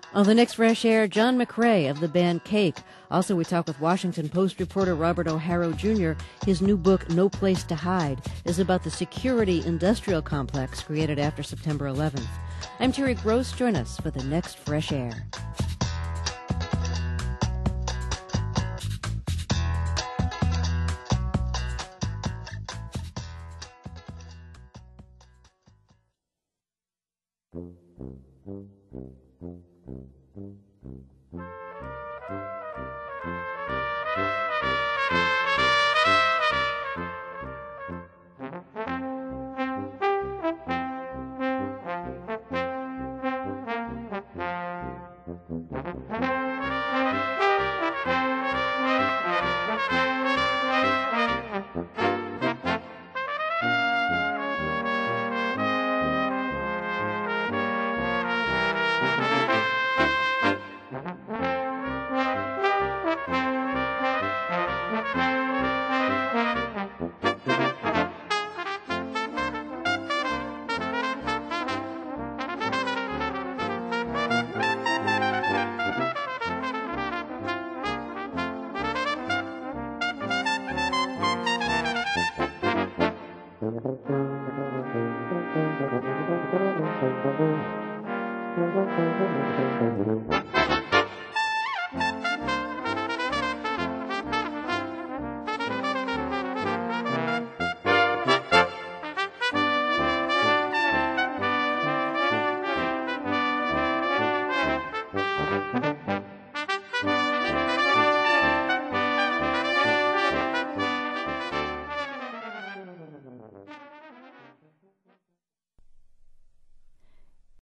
On the next Fresh Air, John McCrae of the band Cake. Also, we talk with Washington Post reporter Robert O'Harrow Jr. His new book, No Place to Hide, is about the security industrial complex created after September 11th. I'm Terry Gross. Join us for the next Fresh Air.